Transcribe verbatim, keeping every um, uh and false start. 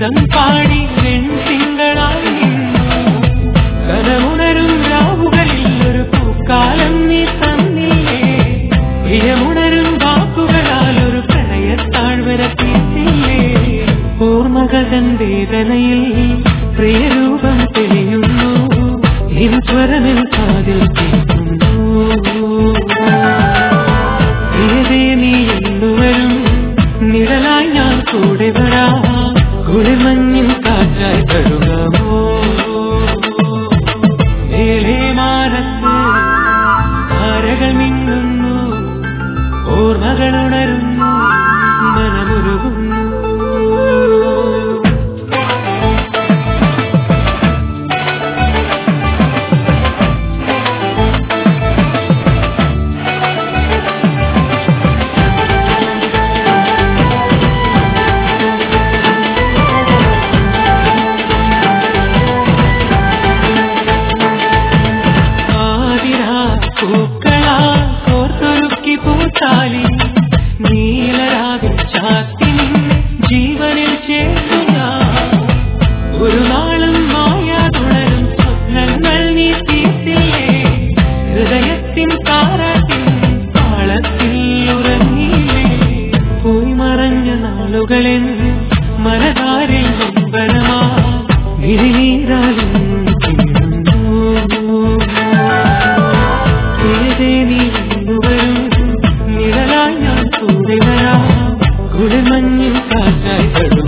ഗീതം പാടി വെൺതിങ്കളായി കനമുണരും രാവുകളിൽ ഒരു പൂക്കാലം നീ തന്നില്ലേ പ്രിയമുണരും വാക്കുകളാൽ ഒരു പ്രണയത്താഴ്വര തീർത്തില്ലേ ഓർമ്മകൻ വേദനയിൽ പ്രിയരൂപം തെളിയുന്നു നിൻ സ്വരമെൻ കാതിൽ കേൾക്കുന്നു പ്രിയതേ നീ എന്നുവരും നിഴലായി ഞാൻ കൂടെ വരാ കുളിമഞ്ഞിൻ കാറ്റായി തരുകമോ മേലേ മാനത്ത് താരകൾ മിന്നുന്നു ഓർമ്മകൾ ഉണരുന്നു മനമുരുകുന്നു നീലരാവിൽ ചാത്തി നിന്നെ ജീവനിൽ ചേർക്കുക ഒരു നാളും മായാതുണരും സ്വപ്നങ്ങൾ നീ തീർത്തില്ലേ ഹൃദയത്തിൻ താരത്തിൻ താളത്തിൽ ഉറങ്ങിയില്ലേ പോയി മറഞ്ഞ നാളുകളെൻ മനതാരിൽ നൊമ്പരമാ വിരിനീരാലും കുളിമഞ്ഞിൽ കാറ്റായി